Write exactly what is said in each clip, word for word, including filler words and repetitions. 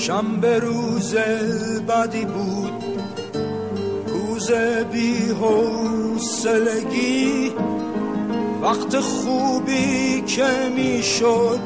شنبه روز بدی بود، روز بی حوصلگی، وقت خوبی که میشد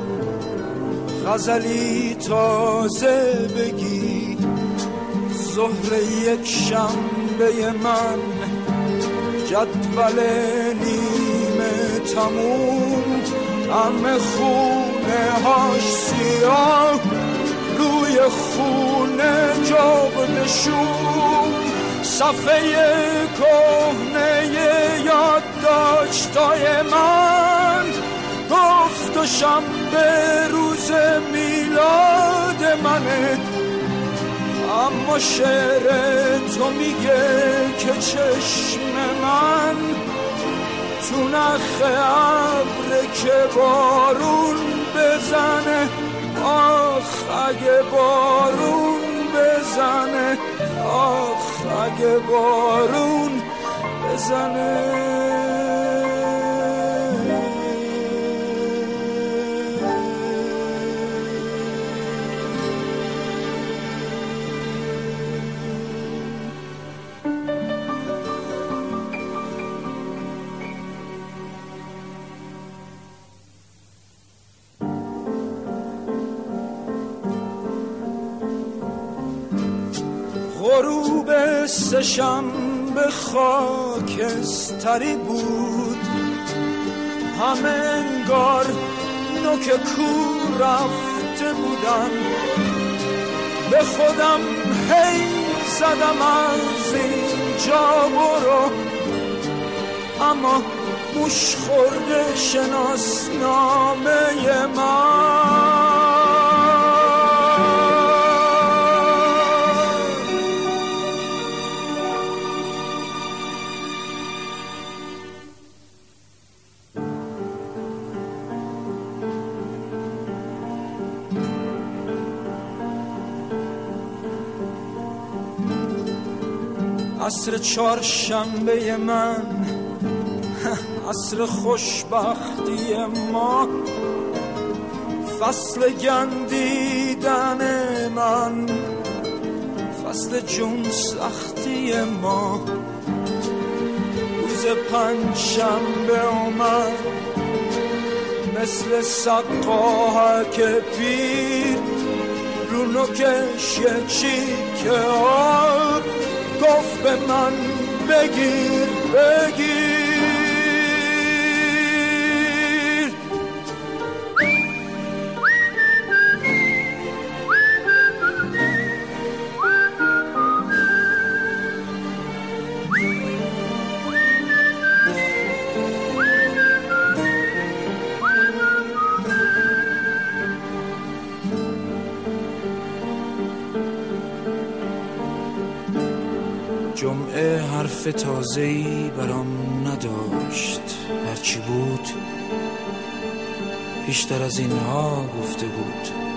غزلی تازه بگی. ظهر یک شنبه من، جدول نیمه تموم، همه خونه هاش سیاه، روی خونه جاب نشون، صفحه کهنه یادداشتای من گفت و شنبه روز میلاد منه. اما شعر تو میگه که چشم من تو نخ ابر که بارون بزنه، آخ اگه بارون بزنه، آخ اگه بارون بزنه. غروب سه‌شنبه خاکستری بود، همه انگار نوک کور رفته بودن. به خودم هی زدم از اینجا برو، اما موش خورده شناسنامه من. عصر چهارشنبه من، عصر خوشبختی ما، فصل گندیدن من، فصل جون سختی ما. روز پنجشنبه اومد مثل سقاهک پیر، رو نوکش یه چیکه آب، گفت به من بگیر بگیر. جمعه حرف تازه‌ای برام نداشت، هرچی بود بیشتر از اینها گفته بود.